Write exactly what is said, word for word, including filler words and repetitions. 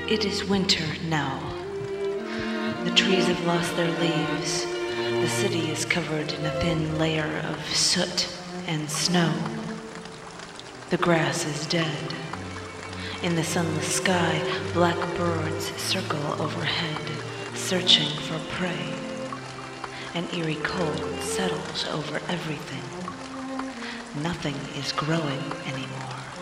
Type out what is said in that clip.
It is winter now. The trees have lost their leaves. The city is covered in a thin layer of soot and snow. The grass is dead. In the sunless sky, black birds circle overhead, searching for prey. An eerie cold settles over everything. Nothing is growing anymore.